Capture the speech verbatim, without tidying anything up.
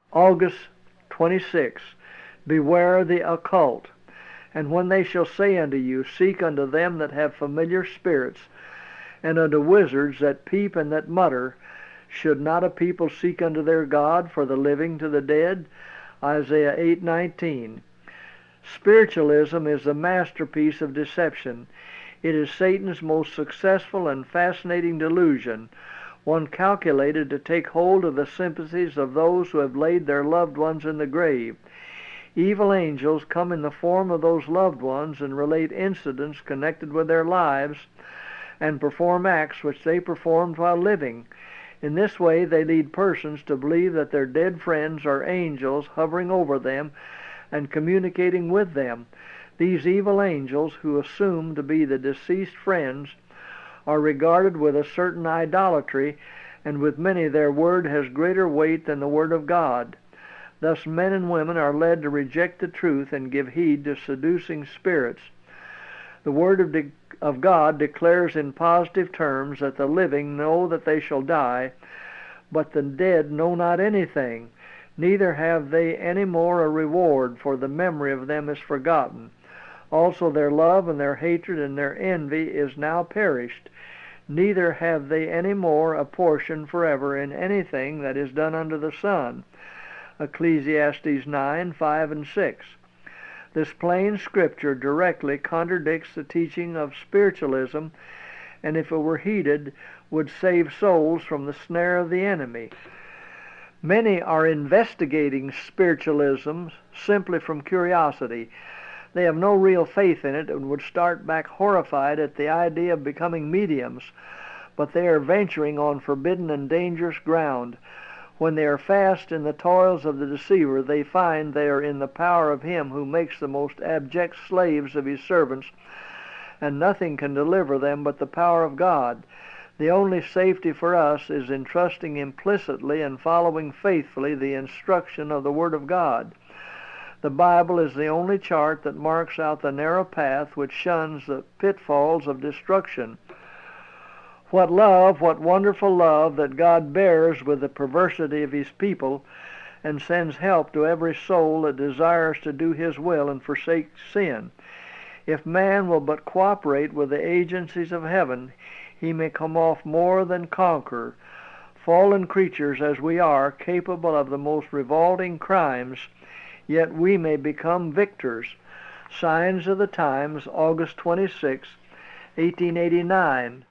August twenty-sixth. Beware the occult. And when they shall say unto you, Seek unto them that have familiar spirits, and unto wizards that peep and that mutter, should not a people seek unto their God for the living to the dead? Isaiah eight nineteen. Spiritualism is the masterpiece of deception. It is Satan's most successful and fascinating delusion, one calculated to take hold of the sympathies of those who have laid their loved ones in the grave. Evil angels come in the form of those loved ones and relate incidents connected with their lives and perform acts which they performed while living. In this way they lead persons to believe that their dead friends are angels hovering over them and communicating with them. These evil angels, who assume to be the deceased friends, are regarded with a certain idolatry, and with many their word has greater weight than the word of God. Thus men and women are led to reject the truth and give heed to seducing spirits. The Word of, de- of God declares in positive terms that the living know that they shall die, but the dead know not anything, neither have they any more a reward, for the memory of them is forgotten. Also their love and their hatred and their envy is now perished, neither have they any more a portion forever in anything that is done under the sun. Ecclesiastes nine, five and six. This plain scripture directly contradicts the teaching of spiritualism, and if it were heeded, would save souls from the snare of the enemy. Many are investigating spiritualism simply from curiosity. They have no real faith in it and would start back horrified at the idea of becoming mediums, but they are venturing on forbidden and dangerous ground. When they are fast in the toils of the deceiver, they find they are in the power of him who makes the most abject slaves of his servants, and nothing can deliver them but the power of God. The only safety for us is in trusting implicitly and following faithfully the instruction of the Word of God. The Bible is the only chart that marks out the narrow path which shuns the pitfalls of destruction. What love, what wonderful love that God bears with the perversity of His people, and sends help to every soul that desires to do His will and forsake sin. If man will but cooperate with the agencies of heaven, he may come off more than conqueror. Fallen creatures as we are, capable of the most revolting crimes, yet we may become victors. Signs of the Times, August twenty-sixth, eighteen eighty-nine.